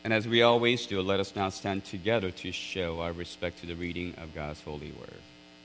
And as we always do, let us now stand together to show our respect to the reading of God's holy word.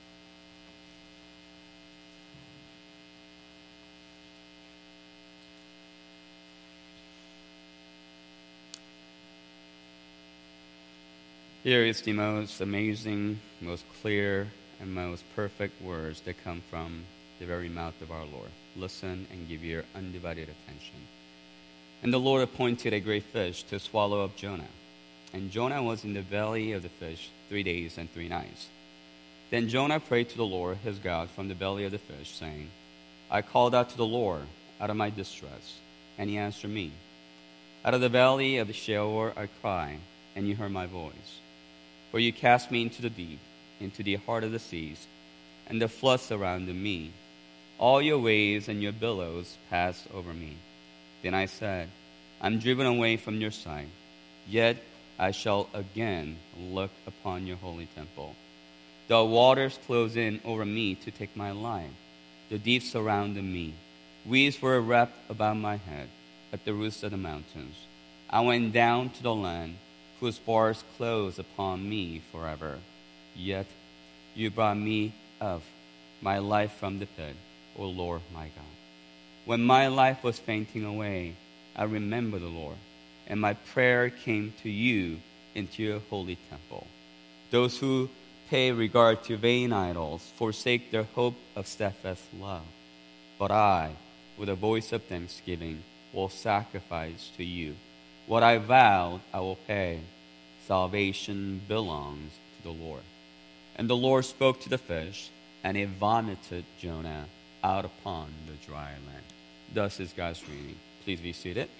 Here is the most amazing, most clear, and most perfect words that come from the very mouth of our Lord. Listen and give your undivided attention. And the Lord appointed a great fish to swallow up Jonah. And Jonah was in the belly of the fish 3 days and 3 nights. Then Jonah prayed to the Lord his God from the belly of the fish, saying, I called out to the Lord out of my distress, and he answered me. Out of the valley of the Sheol I cried, and you heard my voice. For you cast me into the deep, into the heart of the seas, and the floods surrounded me. All your waves and your billows passed over me. Then I said, I'm driven away from your sight, yet I shall again look upon your holy temple. The waters closed in over me to take my life. The deep surrounded me. Weeds were wrapped about my head at the roots of the mountains. I went down to the land whose bars close upon me forever. Yet you brought me up, my life from the pit, O Lord my God. When my life was fainting away, I remembered the Lord, and my prayer came to you into your holy temple. Those who pay regard to vain idols forsake their hope of steadfast love. But I, with a voice of thanksgiving, will sacrifice to you. What I vowed, I will pay. Salvation belongs to the Lord. And the Lord spoke to the fish, and it vomited Jonah out upon the dry land. Thus is God's reading. Please be seated.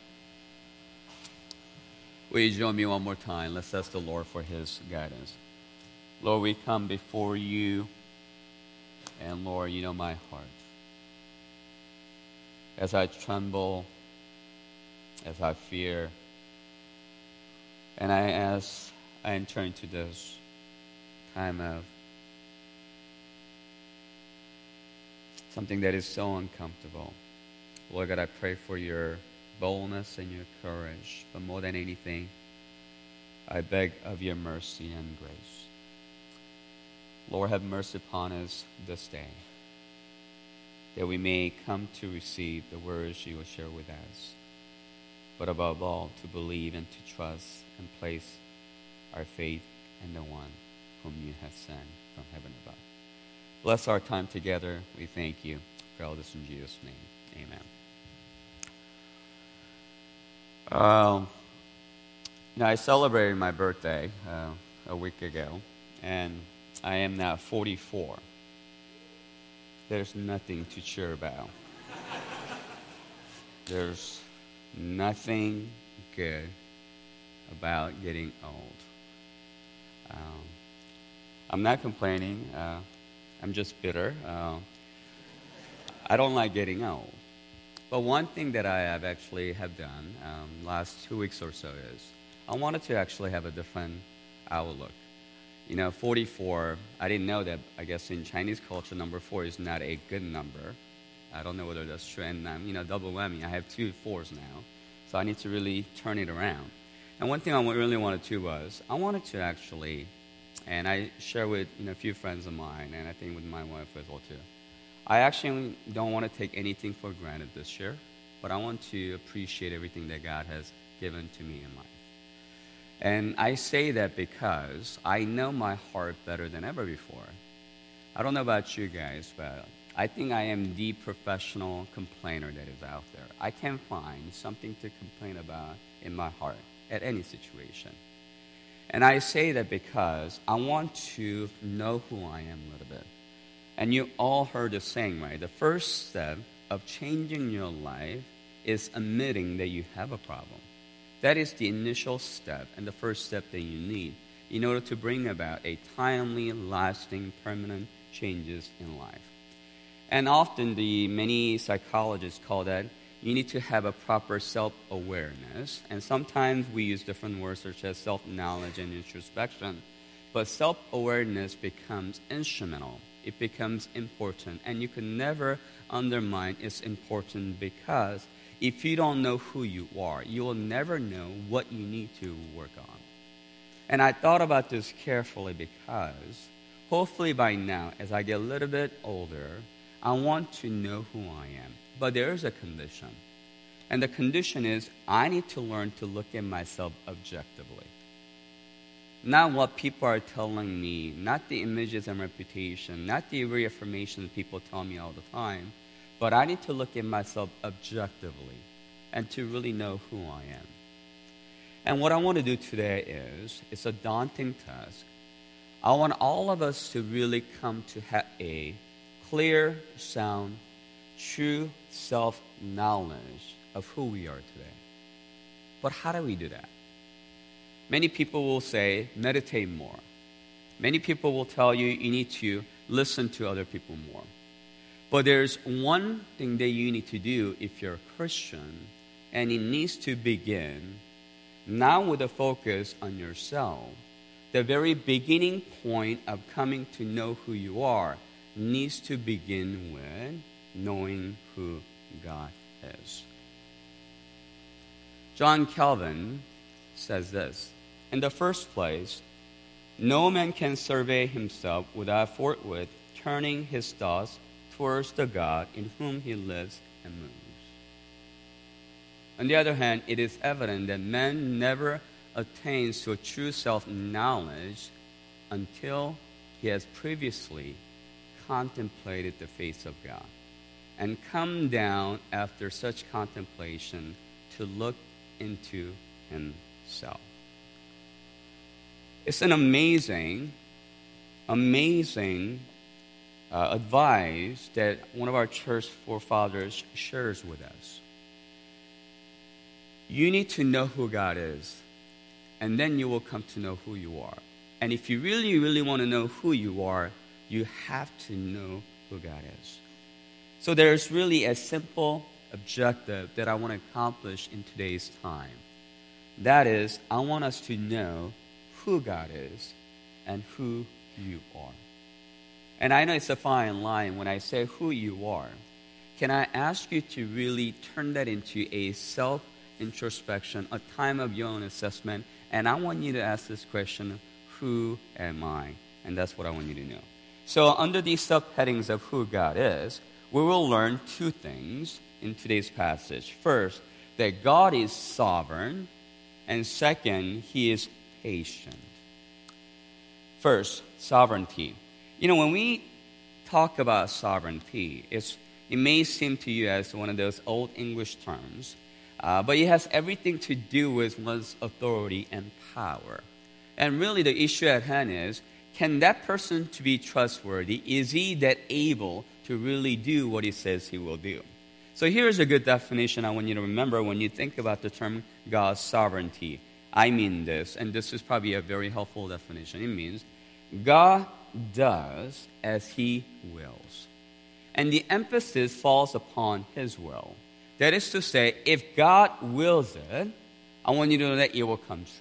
Will you join me one more time? Let's ask the Lord for his guidance. Lord, we come before you, and Lord, you know my heart. As I tremble, as I fear, and as I enter into this time of something that is so uncomfortable. Lord God, I pray for your boldness and your courage, but more than anything, I beg of your mercy and grace. Lord, have mercy upon us this day, that we may come to receive the words you will share with us, but above all, to believe and to trust and place our faith in the one whom you have sent from heaven above. Bless our time together. We thank you for all this in Jesus' name. Amen. I celebrated my birthday a week ago, and I am now 44. There's nothing to cheer about. There's nothing good about getting old. I'm not complaining. I'm just bitter. I don't like getting old. But one thing that I have actually done last 2 weeks or so is I wanted to actually have a different outlook. 44, I didn't know that. I guess in Chinese culture, number 4 is not a good number. I don't know whether that's true. And double whammy. I have 2 4s now. So I need to really turn it around. And one thing I really wanted to was, I wanted to actually, and I share with a few friends of mine, and I think with my wife as well too, I actually don't want to take anything for granted this year, but I want to appreciate everything that God has given to me in life. And I say that because I know my heart better than ever before. I don't know about you guys, but I think I am the professional complainer that is out there. I can find something to complain about in my heart at any situation. And I say that because I want to know who I am a little bit. And you all heard the saying, right? The first step of changing your life is admitting that you have a problem. That is the initial step and the first step that you need in order to bring about a timely, lasting, permanent changes in life. And often many psychologists call that you need to have a proper self-awareness. And sometimes we use different words such as self-knowledge and introspection. But self-awareness becomes instrumental. It becomes important. And you can never undermine its importance because if you don't know who you are, you will never know what you need to work on. And I thought about this carefully because hopefully by now, as I get a little bit older, I want to know who I am. But there is a condition. And the condition is I need to learn to look at myself objectively. Not what people are telling me, not the images and reputation, not the reaffirmation people tell me all the time, but I need to look at myself objectively and to really know who I am. And what I want to do today is, it's a daunting task. I want all of us to really come to have a clear, sound, true self-knowledge of who we are today. But how do we do that? Many people will say, meditate more. Many people will tell you, you need to listen to other people more. But there's one thing that you need to do if you're a Christian, and it needs to begin not with a focus on yourself. The very beginning point of coming to know who you are needs to begin with knowing who God is. John Calvin says this, in the first place, no man can survey himself without forthwith turning his thoughts towards the God in whom he lives and moves. On the other hand, it is evident that man never attains to a true self-knowledge until he has previously contemplated the face of God and come down after such contemplation to look into himself. It's an amazing advice that one of our church forefathers shares with us. You need to know who God is, and then you will come to know who you are. And if you really, really want to know who you are, you have to know who God is. So there's really a simple objective that I want to accomplish in today's time. That is, I want us to know who God is and who you are. And I know it's a fine line when I say who you are. Can I ask you to really turn that into a self-introspection, a time of your own assessment? And I want you to ask this question, who am I? And that's what I want you to know. So under these subheadings of who God is, we will learn two things in today's passage. First, that God is sovereign. And second, He is patient. First, sovereignty. You know, when we talk about sovereignty, it may seem to you as one of those old English terms, but it has everything to do with one's authority and power. And really the issue at hand is, can that person to be trustworthy? Is he that able to really do what he says he will do? So here's a good definition I want you to remember when you think about the term God's sovereignty. I mean this, and this is probably a very helpful definition. It means God does as He wills. And the emphasis falls upon His will. That is to say, if God wills it, I want you to know that it will come true.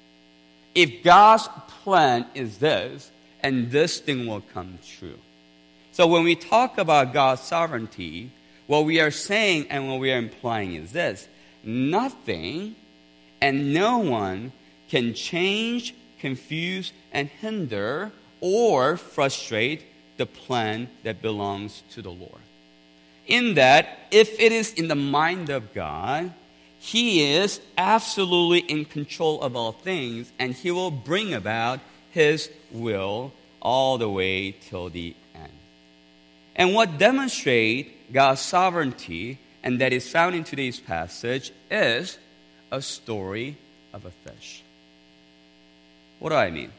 If God's plan is this, and this thing will come true. So when we talk about God's sovereignty, what we are saying and what we are implying is this: nothing and no one can change, confuse, and hinder or frustrate the plan that belongs to the Lord. In that, if it is in the mind of God, He is absolutely in control of all things, and He will bring about His will all the way till the end. And what demonstrates God's sovereignty, and that is found in today's passage, is a story of a fish. What do I mean?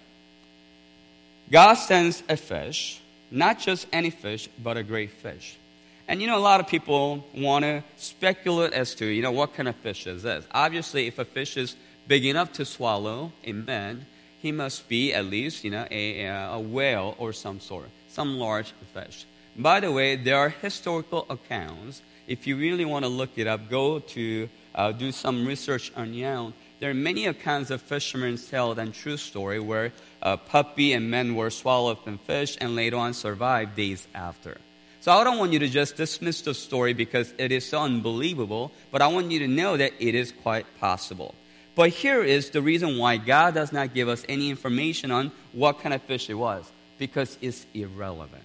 God sends a fish, not just any fish, but a great fish. And a lot of people want to speculate as to, what kind of fish is this? Obviously, if a fish is big enough to swallow a man, he must be at least, a whale or some sort, some large fish. By the way, there are historical accounts. If you really want to look it up, go to do some research on your own. There are many accounts of fishermen's tale and true story where puppy and men were swallowed in fish and later on survived days after. So I don't want you to just dismiss the story because it is so unbelievable, but I want you to know that it is quite possible. But here is the reason why God does not give us any information on what kind of fish it was, because it's irrelevant.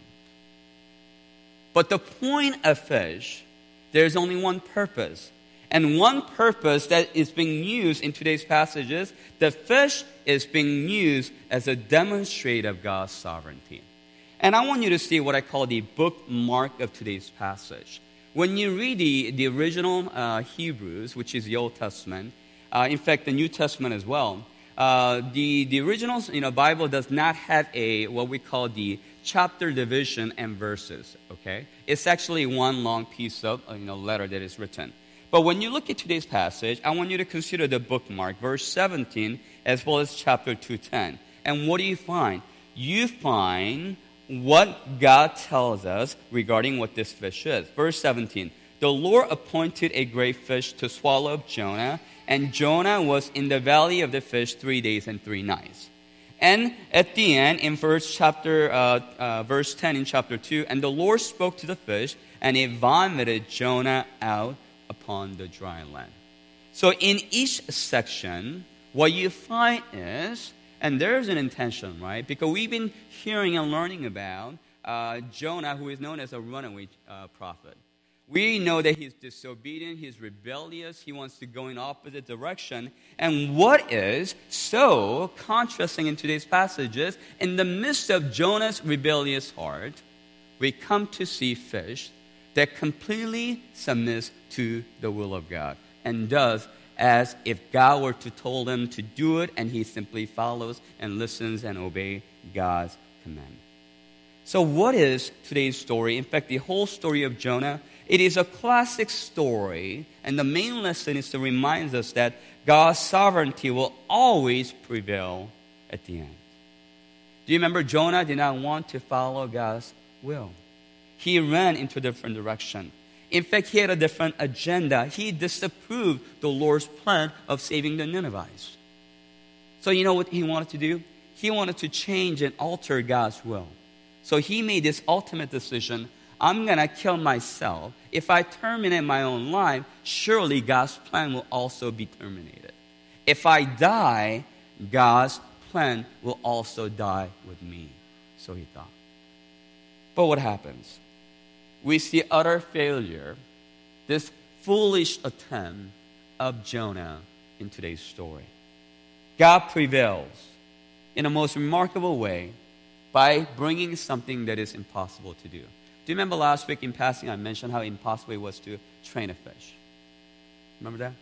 But the point of fish, there's only one purpose. And one purpose that is being used in today's passage is the fish is being used as a demonstration of God's sovereignty. And I want you to see what I call the bookmark of today's passage. When you read the original Hebrews, which is the Old Testament, in fact, the New Testament as well, the original Bible does not have what we call the chapter division and verses. Okay, it's actually one long piece of letter that is written. But when you look at today's passage, I want you to consider the bookmark, verse 17, as well as chapter 2:10. And what do you find? You find what God tells us regarding what this fish is. Verse 17, the Lord appointed a great fish to swallow up Jonah, and Jonah was in the valley of the fish 3 days and 3 nights. And at the end, in verse 10 in chapter 2, and the Lord spoke to the fish, and it vomited Jonah out upon the dry land. So in each section, what you find is, and there's an intention, right? Because we've been hearing and learning about Jonah, who is known as a runaway prophet. We know that he's disobedient, he's rebellious, he wants to go in opposite direction. And what is so contrasting in today's passage is, in the midst of Jonah's rebellious heart, we come to see fish that completely submits to the will of God and does as if God were to told him to do it, and he simply follows and listens and obeys God's command. So what is today's story? In fact, the whole story of Jonah, it is a classic story, and the main lesson is to remind us that God's sovereignty will always prevail at the end. Do you remember Jonah did not want to follow God's will? He ran into a different direction. In fact, he had a different agenda. He disapproved the Lord's plan of saving the Ninevites. So you know what he wanted to do? He wanted to change and alter God's will. So he made this ultimate decision: I'm going to kill myself. If I terminate my own life, surely God's plan will also be terminated. If I die, God's plan will also die with me. So he thought. But what happens? We see utter failure, this foolish attempt of Jonah in today's story. God prevails in a most remarkable way by bringing something that is impossible to do. Do you remember last week in passing I mentioned how impossible it was to train a fish? Remember that?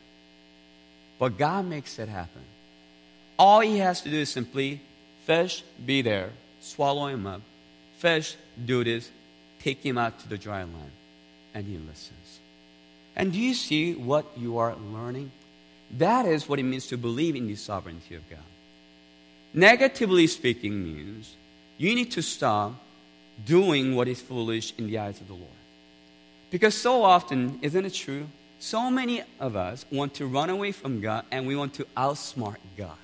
But God makes it happen. All he has to do is simply, fish, be there, swallow him up. Fish, do this, take him out to the dry land. And he listens. And do you see what you are learning? That is what it means to believe in the sovereignty of God. Negatively speaking means you need to stop doing what is foolish in the eyes of the Lord. Because so often, isn't it true? So many of us want to run away from God and we want to outsmart God.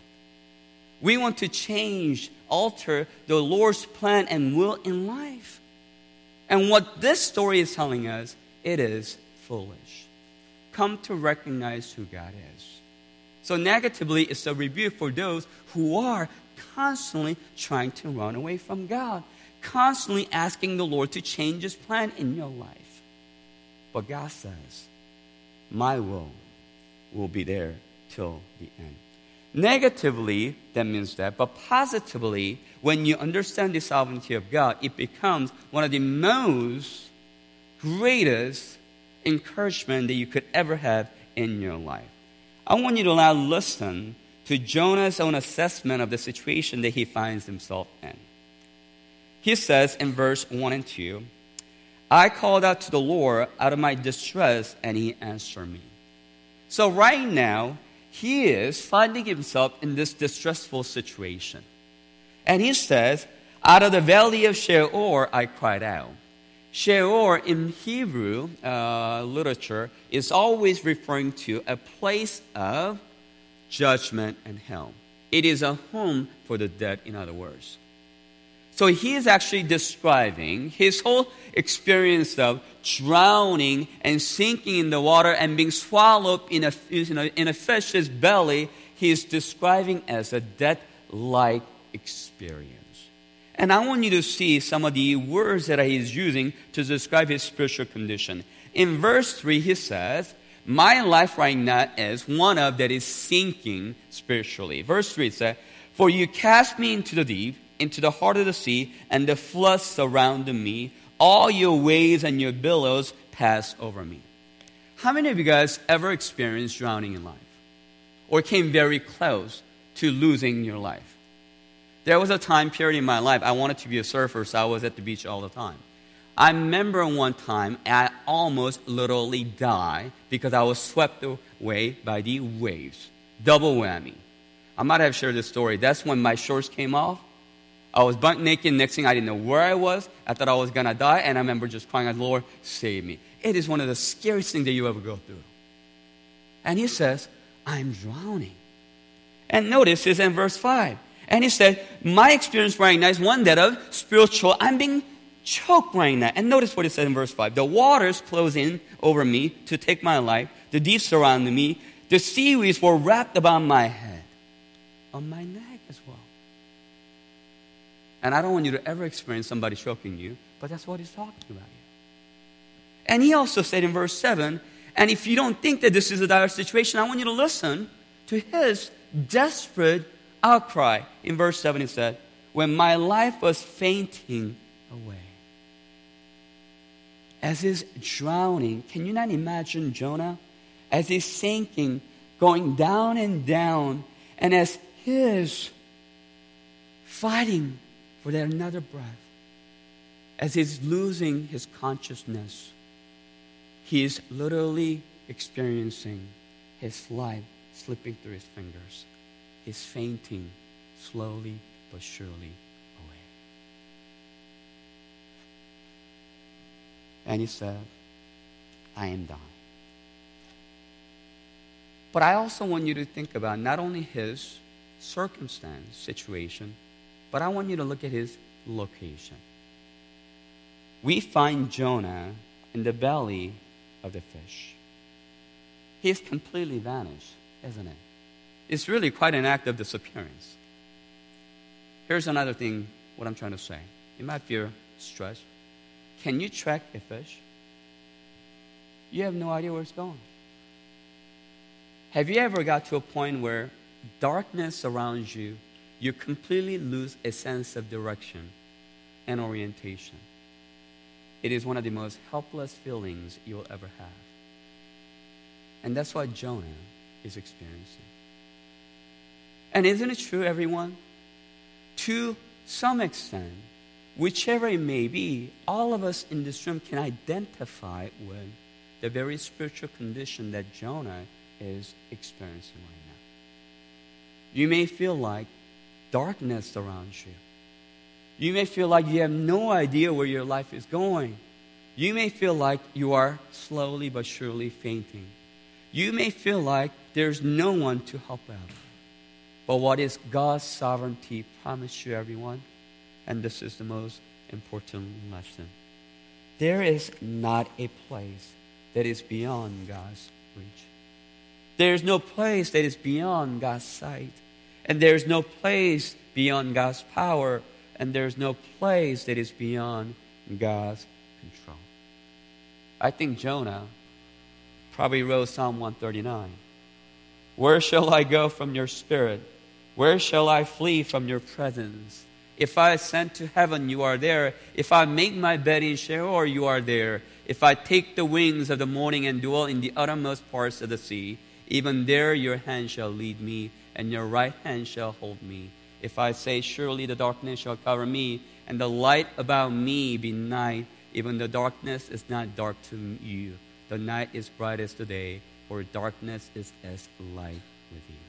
We want to change, alter the Lord's plan and will in life. And what this story is telling us, it is foolish. Come to recognize who God is. So negatively, it's a rebuke for those who are constantly trying to run away from God, constantly asking the Lord to change his plan in your life. But God says, my will be there till the end. Negatively, that means that. But positively, when you understand the sovereignty of God, it becomes one of the most greatest encouragement that you could ever have in your life. I want you to now listen to Jonah's own assessment of the situation that he finds himself in. He says in verse 1 and 2, I called out to the Lord out of my distress, and he answered me. So right now, he is finding himself in this distressful situation. And he says, out of the valley of Sheol, I cried out. Sheol in Hebrew literature is always referring to a place of judgment and hell. It is a home for the dead, in other words. So he is actually describing his whole experience of drowning and sinking in the water and being swallowed in a fish's belly. He is describing as a death-like experience. And I want you to see some of the words that he is using to describe his spiritual condition. In verse 3, he says, my life right now is one of that is sinking spiritually. Verse 3 says, for you cast me into the deep, into the heart of the sea, and the floods surrounded me. All your waves and your billows pass over me. How many of you guys ever experienced drowning in life? Or came very close to losing your life? There was a time period in my life I wanted to be a surfer, so I was at the beach all the time. I remember one time I almost literally died because I was swept away by the waves. Double whammy. I might have shared this story. That's when my shorts came off. I was butt naked. Next thing, I didn't know where I was. I thought I was going to die. And I remember just crying out, Lord, save me. It is one of the scariest things that you ever go through. And he says, I'm drowning. And notice it's in verse 5. And he said, my experience right now is one that of spiritual. I'm being choked right now. And notice what it said in verse 5. The waters close in over me to take my life. The deep surrounded me. The seaweeds were wrapped about my head. On my neck as well. And I don't want you to ever experience somebody choking you, but that's what he's talking about here. And he also said in verse 7, and if you don't think that this is a dire situation, I want you to listen to his desperate outcry. In verse 7 he said, when my life was fainting away. As he's drowning, can you not imagine Jonah? As he's sinking, going down and down, and as he is fighting for that another breath, as he's losing his consciousness, he is literally experiencing his life slipping through his fingers. He's fainting slowly but surely away. And he said, I am dying. But I also want you to think about not only his circumstance, situation, but I want you to look at his location. We find Jonah in the belly of the fish. He's completely vanished, isn't it? It's really quite an act of disappearance. Here's another thing, what I'm trying to say. You might feel stressed. Can you track a fish? You have no idea where it's going. Have you ever got to a point where darkness surrounds you, you completely lose a sense of direction and orientation? It is one of the most helpless feelings you will ever have. And that's what Jonah is experiencing. And isn't it true, everyone? To some extent, whichever it may be, all of us in this room can identify with the very spiritual condition that Jonah is experiencing right now. You may feel like darkness surrounds you. You may feel like you have no idea where your life is going. You may feel like you are slowly but surely fainting. You may feel like there's no one to help out. But what is God's sovereignty promise you, everyone? And this is the most important lesson. There is not a place that is beyond God's reach. There is no place that is beyond God's sight. And there is no place beyond God's power. And there is no place that is beyond God's control. I think Jonah probably wrote Psalm 139. Where shall I go from your spirit? Where shall I flee from your presence? If I ascend to heaven, you are there. If I make my bed in Sheol, you are there. If I take the wings of the morning and dwell in the uttermost parts of the sea, even there your hand shall lead me, and your right hand shall hold me. If I say, surely the darkness shall cover me, and the light about me be night, even the darkness is not dark to you. The night is bright as the day, for darkness is as light with you.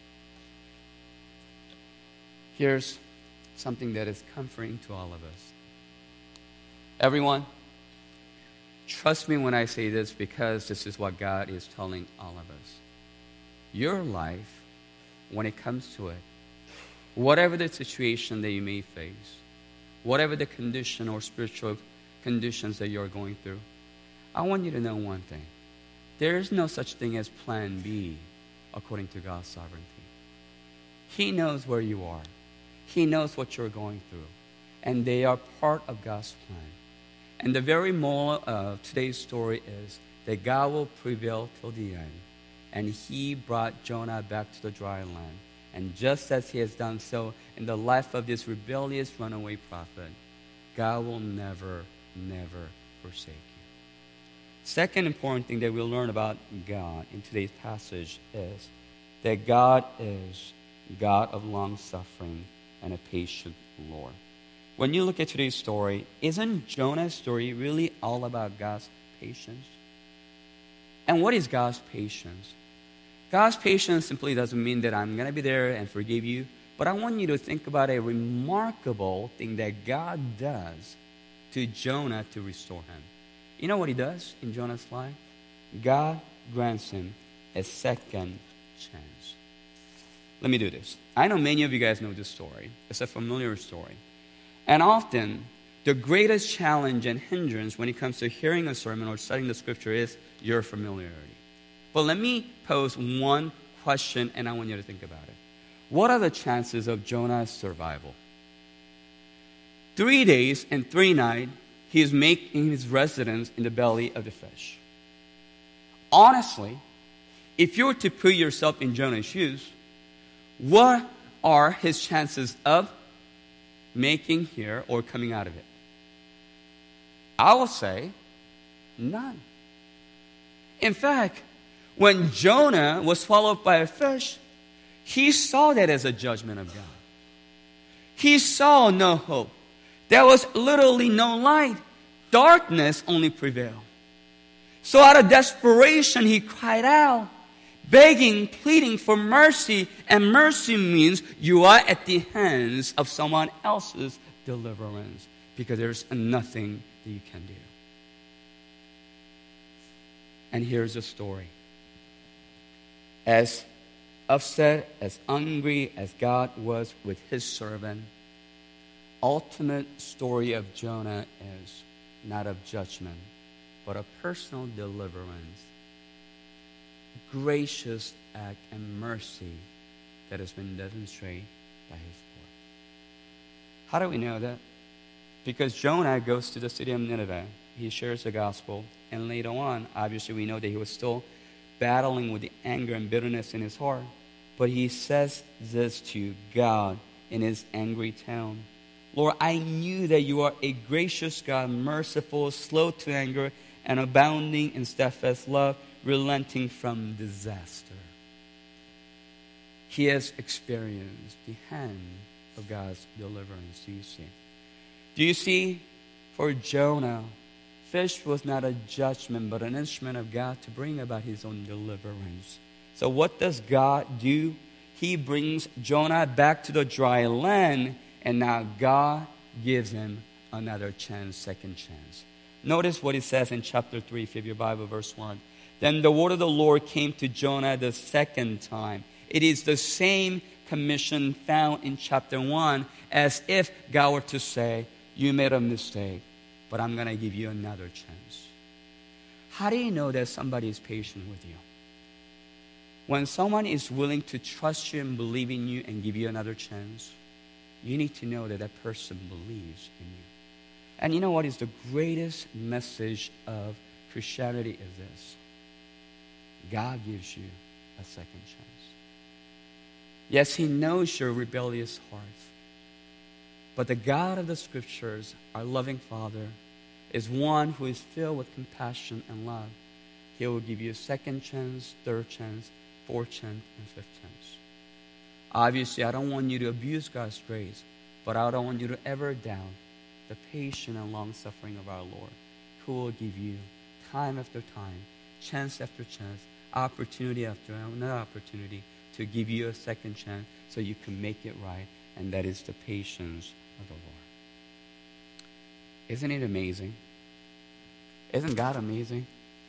Here's something that is comforting to all of us. Everyone, trust me when I say this, because this is what God is telling all of us. Your life, when it comes to it, whatever the situation that you may face, whatever the condition or spiritual conditions that you're going through, I want you to know one thing. There is no such thing as plan B according to God's sovereignty. He knows where you are. He knows what you're going through. And they are part of God's plan. And the very moral of today's story is that God will prevail till the end. And he brought Jonah back to the dry land. And just as he has done so in the life of this rebellious runaway prophet, God will never, never forsake you. Second important thing that we'll learn about God in today's passage is that God is God of long-suffering and a patient Lord. When you look at today's story, isn't Jonah's story really all about God's patience? And what is God's patience? God's patience simply doesn't mean that I'm going to be there and forgive you, but I want you to think about a remarkable thing that God does to Jonah to restore him. You know what he does in Jonah's life? God grants him a second chance. Let me do this. I know many of you guys know this story. It's a familiar story. And often, the greatest challenge and hindrance when it comes to hearing a sermon or studying the scripture is your familiarity. But let me pose one question, and I want you to think about it. What are the chances of Jonah's survival? 3 days and 3 nights, he is making his residence in the belly of the fish. Honestly, if you were to put yourself in Jonah's shoes, what are his chances of making here or coming out of it? I will say none. In fact, when Jonah was swallowed by a fish, he saw that as a judgment of God. He saw no hope. There was literally no light. Darkness only prevailed. So out of desperation, he cried out, begging, pleading for mercy. And mercy means you are at the hands of someone else's deliverance because there's nothing that you can do. And here's the story. As upset, as angry as God was with his servant, ultimate story of Jonah is not of judgment, but a personal deliverance, gracious act and mercy that has been demonstrated by his Lord. How do we know that? Because Jonah goes to the city of Nineveh. He shares the gospel. And later on, obviously we know that he was still battling with the anger and bitterness in his heart. But he says this to God in his angry tone. Lord, I knew that you are a gracious God, merciful, slow to anger, and abounding in steadfast love, relenting from disaster. He has experienced the hand of God's deliverance. Do you see? Do you see? For Jonah, fish was not a judgment, but an instrument of God to bring about his own deliverance. So what does God do? He brings Jonah back to the dry land, and now God gives him another chance, second chance. Notice what it says in chapter 3, if you have your Bible, verse 1. Then the word of the Lord came to Jonah the second time. It is the same commission found in chapter 1, as if God were to say, you made a mistake, but I'm going to give you another chance. How do you know that somebody is patient with you? When someone is willing to trust you and believe in you and give you another chance, you need to know that that person believes in you. And you know what is the greatest message of Christianity is this. God gives you a second chance. Yes, he knows your rebellious heart. But the God of the Scriptures, our loving Father, is one who is filled with compassion and love. He will give you a second chance, third chance, fourth chance, and fifth chance. Obviously, I don't want you to abuse God's grace, but I don't want you to ever doubt the patience and long-suffering of our Lord, who will give you time after time, chance after chance, opportunity after another opportunity to give you a second chance so you can make it right, and that is the patience of the Lord. Isn't it amazing? Isn't God amazing?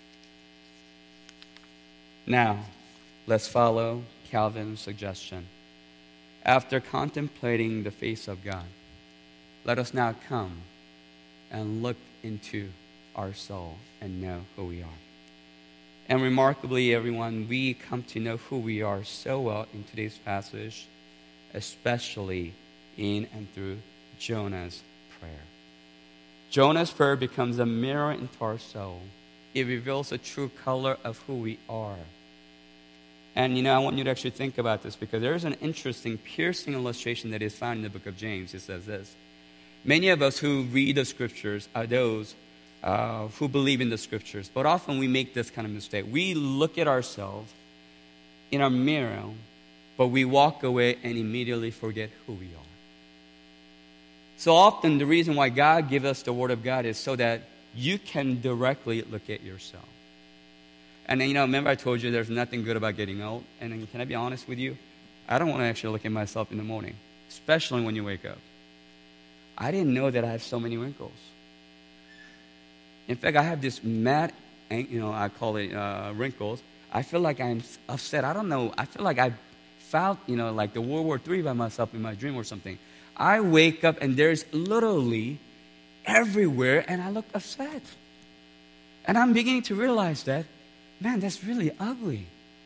Now, let's follow Calvin's suggestion. After contemplating the face of God, let us now come and look into our soul and know who we are. And remarkably, everyone, we come to know who we are so well in today's passage, especially in and through Jonah's prayer. Jonah's prayer becomes a mirror into our soul. It reveals the true color of who we are. And, I want you to actually think about this, because there is an interesting, piercing illustration that is found in the book of James. It says this: many of us who read the Scriptures are those who believe in the Scriptures, but often we make this kind of mistake. We look at ourselves in our mirror, but we walk away and immediately forget who we are. So often the reason why God gives us the Word of God is so that you can directly look at yourself. And then, remember I told you there's nothing good about getting old? And then, can I be honest with you? I don't want to actually look at myself in the morning, especially when you wake up. I didn't know that I have so many wrinkles. In fact, I have this mad, I call it wrinkles. I feel like I'm upset. I don't know. I feel like I felt, like the World War III by myself in my dream or something. I wake up and there's literally everywhere, and I look upset. And I'm beginning to realize that, man, that's really ugly.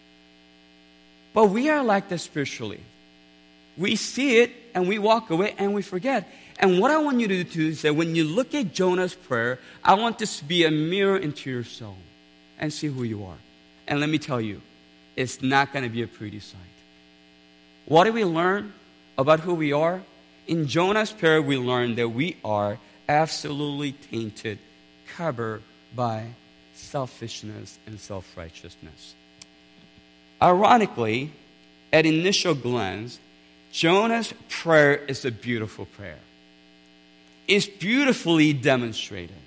But we are like that spiritually. We see it and we walk away and we forget. And what I want you to do is that when you look at Jonah's prayer, I want this to be a mirror into your soul and see who you are. And let me tell you, it's not going to be a pretty sight. What do we learn about who we are? In Jonah's prayer, we learn that we are absolutely tainted, covered by selfishness and self-righteousness. Ironically, at initial glance, Jonah's prayer is a beautiful prayer. It's beautifully demonstrated.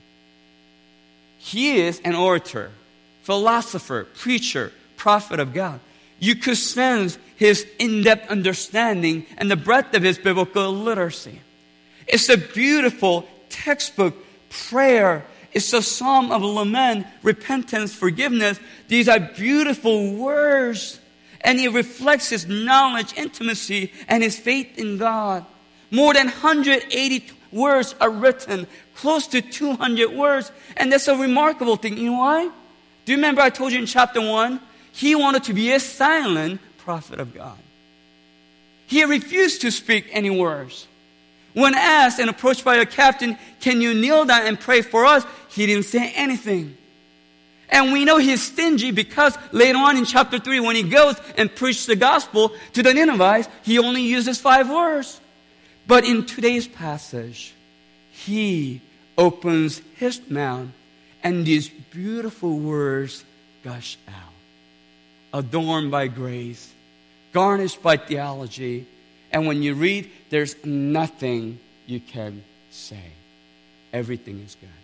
He is an orator, philosopher, preacher, prophet of God. You could sense his in-depth understanding and the breadth of his biblical literacy. It's a beautiful textbook prayer. It's a psalm of lament, repentance, forgiveness. These are beautiful words. And it reflects his knowledge, intimacy, and his faith in God. More than 180 words are written, close to 200 words. And that's a remarkable thing. You know why? Do you remember I told you in chapter 1? He wanted to be a silent prophet of God. He refused to speak any words. When asked and approached by a captain, can you kneel down and pray for us? He didn't say anything. And we know he's stingy because later on in chapter 3, when he goes and preaches the gospel to the Ninevites, he only uses 5 words. But in today's passage, he opens his mouth and these beautiful words gush out. Adorned by grace, garnished by theology, and when you read, there's nothing you can say. Everything is good.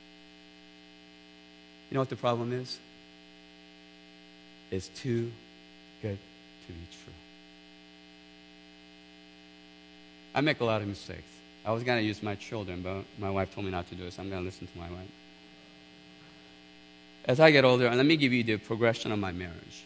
You know what the problem is? It's too good to be true. I make a lot of mistakes. I was going to use my children, but my wife told me not to do it, so I'm going to listen to my wife. As I get older, and let me give you the progression of my marriage.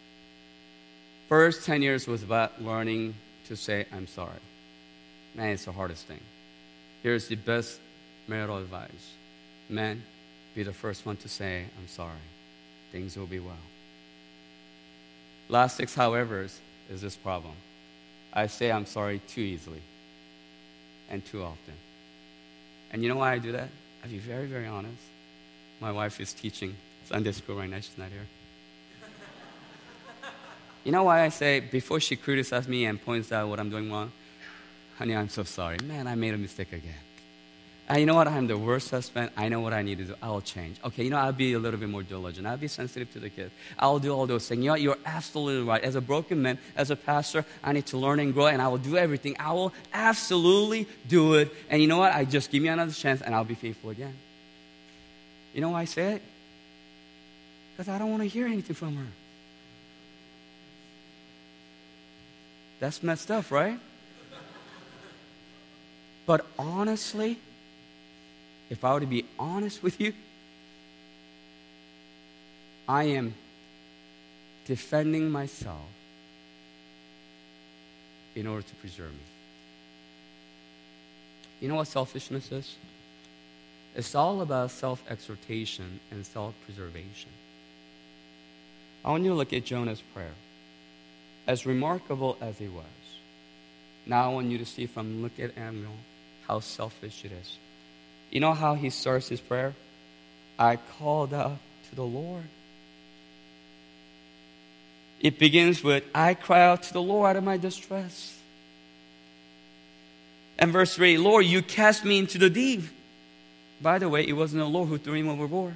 First 10 years was about learning to say, I'm sorry. Man, it's the hardest thing. Here's the best marital advice. Men, be the first one to say, I'm sorry. Things will be well. Last 6, however, is this problem. I say I'm sorry too easily and too often. And you know why I do that? I'll be very, very honest. My wife is teaching Sunday school right now. She's not here. You know why I say, before she criticizes me and points out what I'm doing wrong, honey, I'm so sorry. Man, I made a mistake again. You know what? I'm the worst husband. I know what I need to do. I'll change. Okay, I'll be a little bit more diligent. I'll be sensitive to the kids. I'll do all those things. You know what? You're absolutely right. As a broken man, as a pastor, I need to learn and grow, and I will do everything. I will absolutely do it. And you know what? Just give me another chance, and I'll be faithful again. You know why I say it? Because I don't want to hear anything from her. That's messed up, right? But honestly, if I were to be honest with you, I am defending myself in order to preserve me. You know what selfishness is? It's all about self-exhortation and self-preservation. I want you to look at Jonah's prayer. As remarkable as it was, now I want you to see from look at Amiel how selfish it is. You know how he starts his prayer? I called out to the Lord. It begins with, I cry out to the Lord out of my distress. And verse 3, Lord, you cast me into the deep. By the way, it wasn't the Lord who threw him overboard.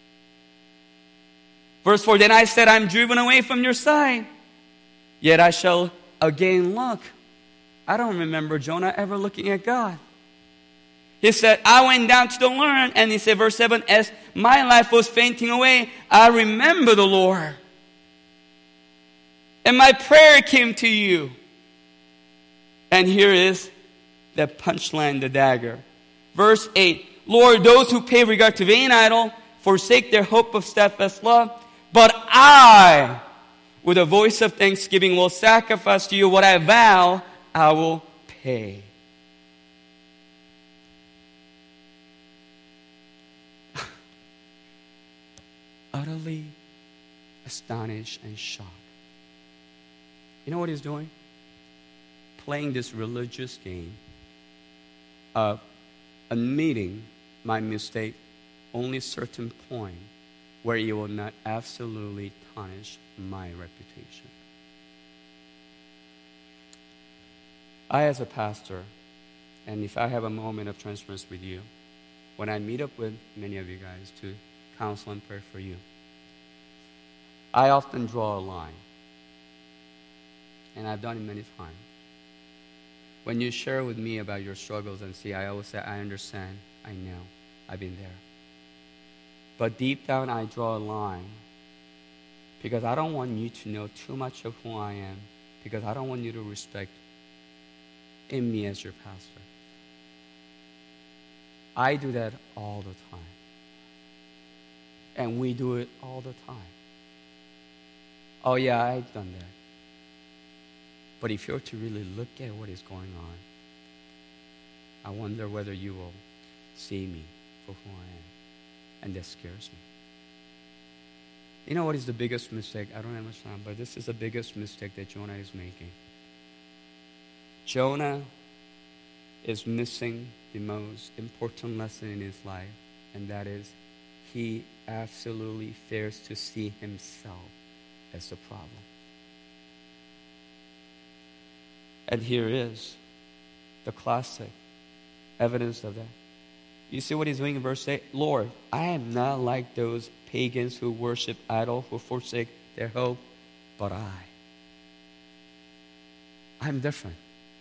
Verse 4, then I said, I'm driven away from your side, yet I shall again look. I don't remember Jonah ever looking at God. He said, I went down to the Lord, and he said, verse 7, as my life was fainting away, I remember the Lord. And my prayer came to you. And here is the punchline, the dagger. Verse 8, Lord, those who pay regard to vain idol forsake their hope of steadfast love, but I, with a voice of thanksgiving, will sacrifice to you what I vow I will pay. Utterly astonished and shocked. You know what he's doing? Playing this religious game of admitting my mistake only a certain point where it will not absolutely tarnish my reputation. I, as a pastor, and if I have a moment of transparency with you, when I meet up with many of you guys to counsel and pray for you, I often draw a line. And I've done it many times. When you share with me about your struggles and see, I always say, I understand, I know, I've been there. But deep down, I draw a line because I don't want you to know too much of who I am, because I don't want you to respect in me as your pastor. I do that all the time. And we do it all the time. Oh yeah, I've done that. But if you're to really look at what is going on, I wonder whether you will see me for who I am. And that scares me. You know what is the biggest mistake? I don't understand, but this is the biggest mistake that Jonah is making. Jonah is missing the most important lesson in his life, and that is he absolutely fails to see himself as the problem. And here is the classic evidence of that. You see what he's doing in verse 8? Lord, I am not like those pagans who worship idols, who forsake their hope, but I'm different.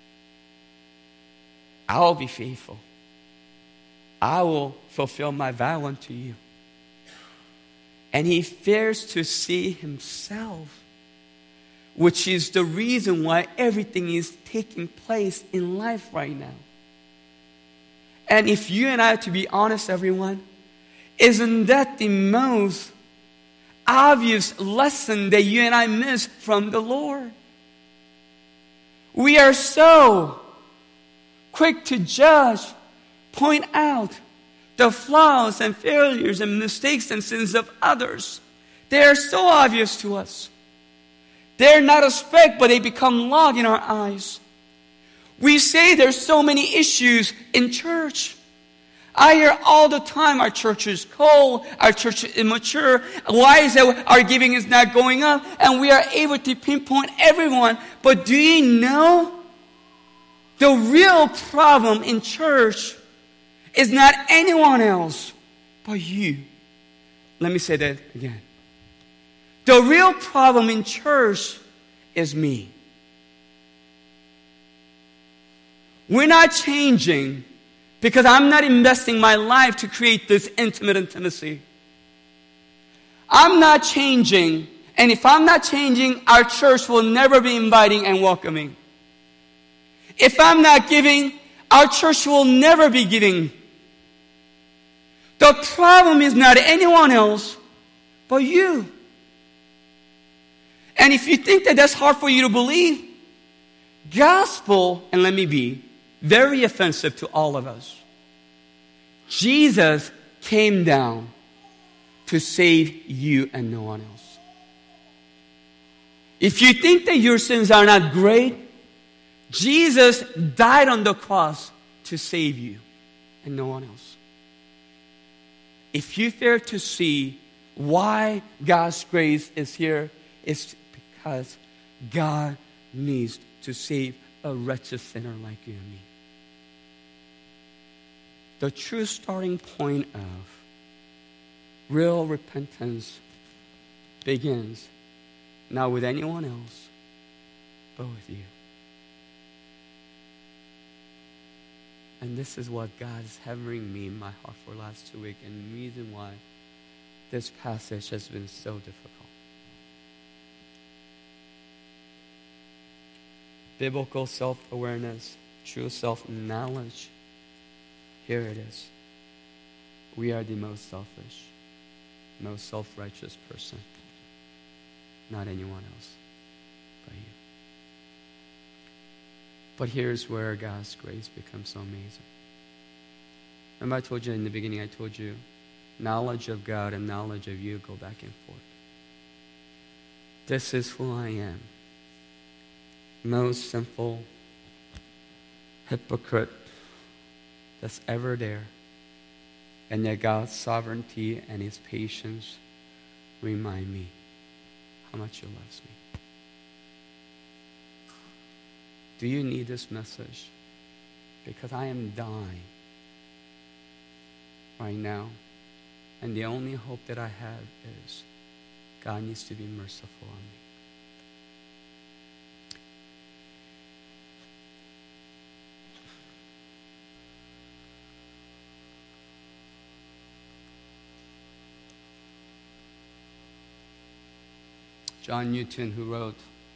I will be faithful. I will fulfill my vow unto you. And he fears to see himself, which is the reason why everything is taking place in life right now. And if you and I are to be honest, everyone, isn't that the most obvious lesson that you and I miss from the Lord? We are so quick to judge, point out the flaws and failures and mistakes and sins of others. They are so obvious to us. They're not a speck, but they become log in our eyes. We say there's so many issues in church. I hear all the time our church is cold, our church is immature. Why is it our giving is not going up? And we are able to pinpoint everyone. But do you know the real problem in church is not anyone else but you? Let me say that again. The real problem in church is me. We're not changing because I'm not investing my life to create this intimate intimacy. I'm not changing, and if I'm not changing, our church will never be inviting and welcoming. If I'm not giving, our church will never be giving. The problem is not anyone else but you. And if you think that that's hard for you to believe, gospel, and let me be very offensive to all of us. Jesus came down to save you and no one else. If you think that your sins are not great, Jesus died on the cross to save you and no one else. If you fail to see why God's grace is here, it's because God needs to save a wretched sinner like you and me. The true starting point of real repentance begins not with anyone else, but with you. And this is what God is hammering me in my heart for the last 2 weeks, and the reason why this passage has been so difficult. Biblical self-awareness, true self-knowledge. Here it is. We are the most selfish, most self-righteous person. Not anyone else but you. But here's where God's grace becomes so amazing. Remember I told you in the beginning, I told you, knowledge of God and knowledge of you go back and forth. This is who I am. Most sinful hypocrite that's ever there. And yet God's sovereignty and His patience remind me how much He loves me. Do you need this message? Because I am dying right now. And the only hope that I have is God needs to be merciful on me. John Newton, who wrote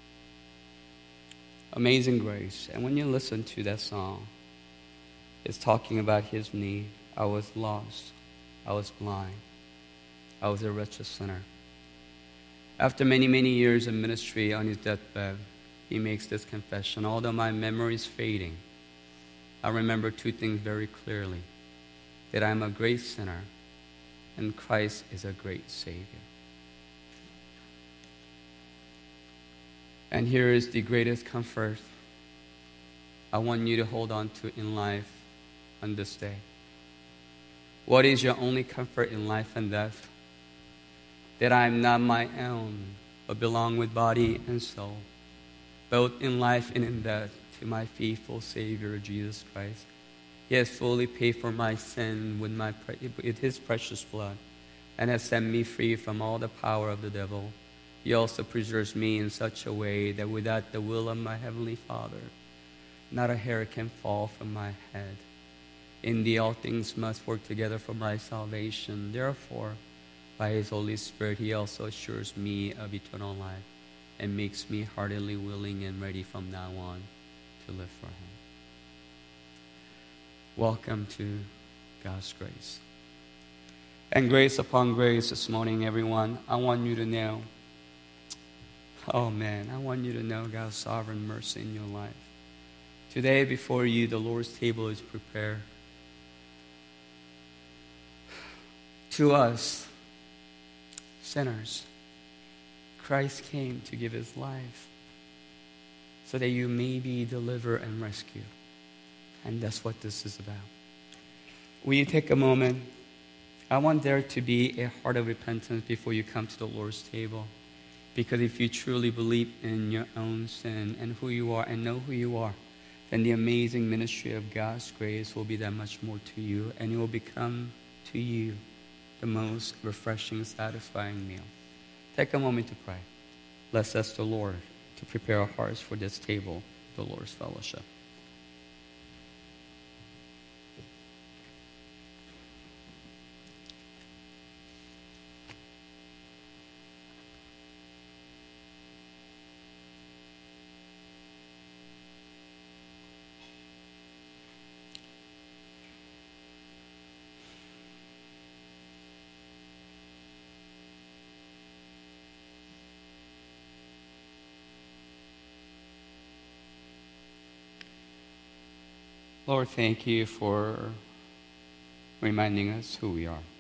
Amazing Grace. And when you listen to that song, it's talking about his need. I was lost. I was blind. I was a wretched sinner. After many, many years of ministry on his deathbed, he makes this confession. Although my memory is fading, I remember two things very clearly. That I'm a great sinner and Christ is a great Savior. And here is the greatest comfort I want you to hold on to in life on this day. What is your only comfort in life and death? That I am not my own, but belong with body and soul, both in life and in death, to my faithful Savior, Jesus Christ. He has fully paid for my sin with His precious blood and has set me free from all the power of the devil. He also preserves me in such a way that without the will of my Heavenly Father, not a hair can fall from my head. Indeed, all things must work together for my salvation. Therefore, by His Holy Spirit, He also assures me of eternal life and makes me heartily willing and ready from now on to live for Him. Welcome to God's grace. And grace upon grace this morning, everyone. I want you to know, I want you to know God's sovereign mercy in your life. Today, before you, the Lord's table is prepared. To us, sinners, Christ came to give His life so that you may be delivered and rescued. And that's what this is about. Will you take a moment? I want there to be a heart of repentance before you come to the Lord's table. Because if you truly believe in your own sin and who you are and know who you are, then the amazing ministry of God's grace will be that much more to you, and it will become to you the most refreshing, satisfying meal. Take a moment to pray. Let's ask the Lord to prepare our hearts for this table, the Lord's fellowship. Lord, thank you for reminding us who we are.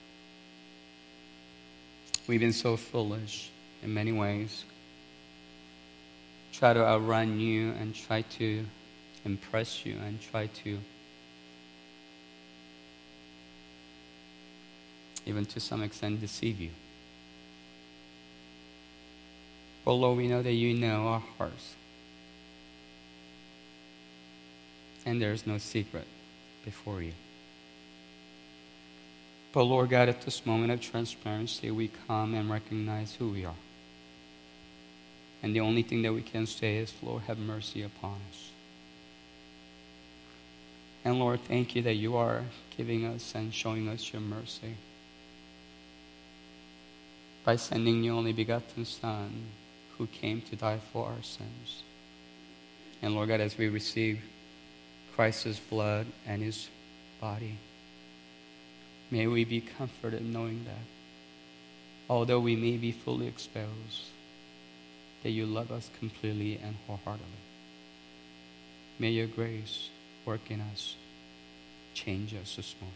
We've been so foolish in many ways. Try to outrun you and try to impress you and try to even to some extent deceive you. But Lord, we know that you know our hearts. And there is no secret before you. But Lord God, at this moment of transparency, we come and recognize who we are. And the only thing that we can say is, Lord, have mercy upon us. And Lord, thank you that you are giving us and showing us your mercy by sending your only begotten Son who came to die for our sins. And Lord God, as we receive Christ's blood and his body, may we be comforted knowing that although we may be fully exposed, that you love us completely and wholeheartedly. May your grace work in us, change us this morning.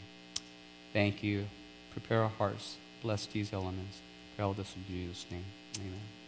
Thank you. Prepare our hearts. Bless these elements. Pray all this in Jesus' name. Amen.